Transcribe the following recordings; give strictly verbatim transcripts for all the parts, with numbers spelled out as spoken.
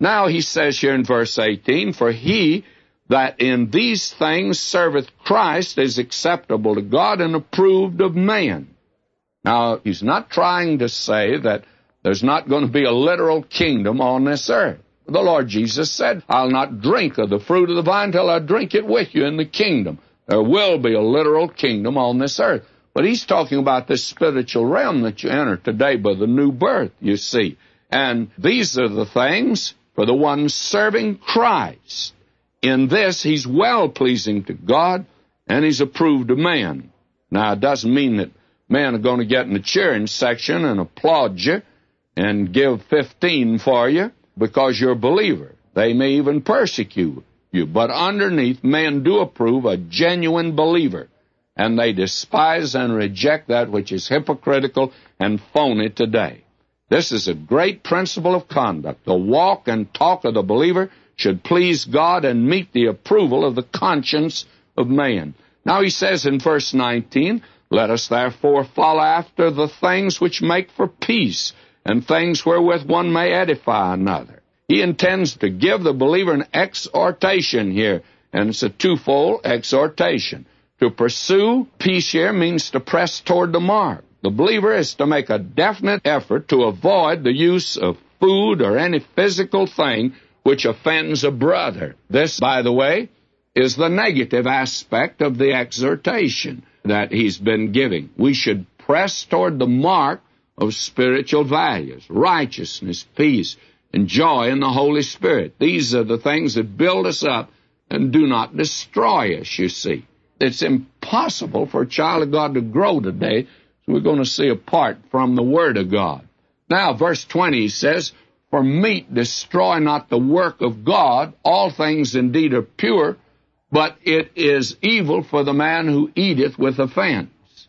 Now he says here in verse eighteen, for he that in these things serveth Christ is acceptable to God and approved of man. Now, he's not trying to say that there's not going to be a literal kingdom on this earth. The Lord Jesus said, I'll not drink of the fruit of the vine till I drink it with you in the kingdom. There will be a literal kingdom on this earth. But he's talking about this spiritual realm that you enter today by the new birth, you see. And these are the things for the one serving Christ. In this, he's well-pleasing to God, and he's approved of man. Now, it doesn't mean that men are going to get in the cheering section and applaud you and give fifteen for you because you're a believer. They may even persecute you. But underneath, men do approve a genuine believer, and they despise and reject that which is hypocritical and phony today. This is a great principle of conduct. The walk and talk of the believer should please God and meet the approval of the conscience of man. Now he says in verse nineteen, let us therefore follow after the things which make for peace, and things wherewith one may edify another. He intends to give the believer an exhortation here, and it's a twofold exhortation. To pursue peace here means to press toward the mark. The believer is to make a definite effort to avoid the use of food or any physical thing which offends a brother. This, by the way, is the negative aspect of the exhortation that he's been giving. We should press toward the mark of spiritual values, righteousness, peace, and joy in the Holy Spirit. These are the things that build us up and do not destroy us, you see. It's impossible for a child of God to grow today, so we're going to see apart from the Word of God. Now, verse twenty says, for meat destroy not the work of God. All things indeed are pure, but it is evil for the man who eateth with offense.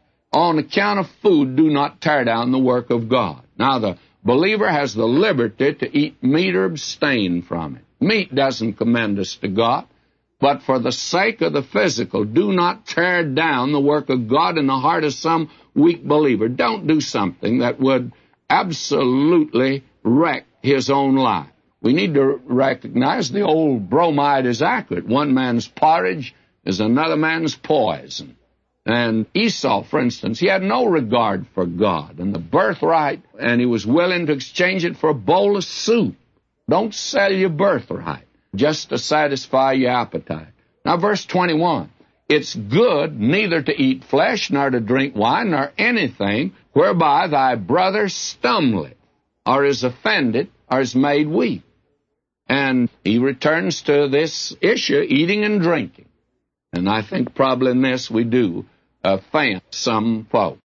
On account of food, do not tear down the work of God. Now, the believer has the liberty to eat meat or abstain from it. Meat doesn't commend us to God, but for the sake of the physical, do not tear down the work of God in the heart of some weak believer. Don't do something that would absolutely wreck his own life. We need to recognize the old bromide is accurate. One man's porridge is another man's poison. And Esau, for instance, he had no regard for God and the birthright, and he was willing to exchange it for a bowl of soup. Don't sell your birthright just to satisfy your appetite. Now, verse twenty-one, it's good neither to eat flesh, nor to drink wine, nor anything whereby thy brother stumbleth, or is offended, or is made weak. And he returns to this issue, eating and drinking. And I think probably in this we do offend some folk.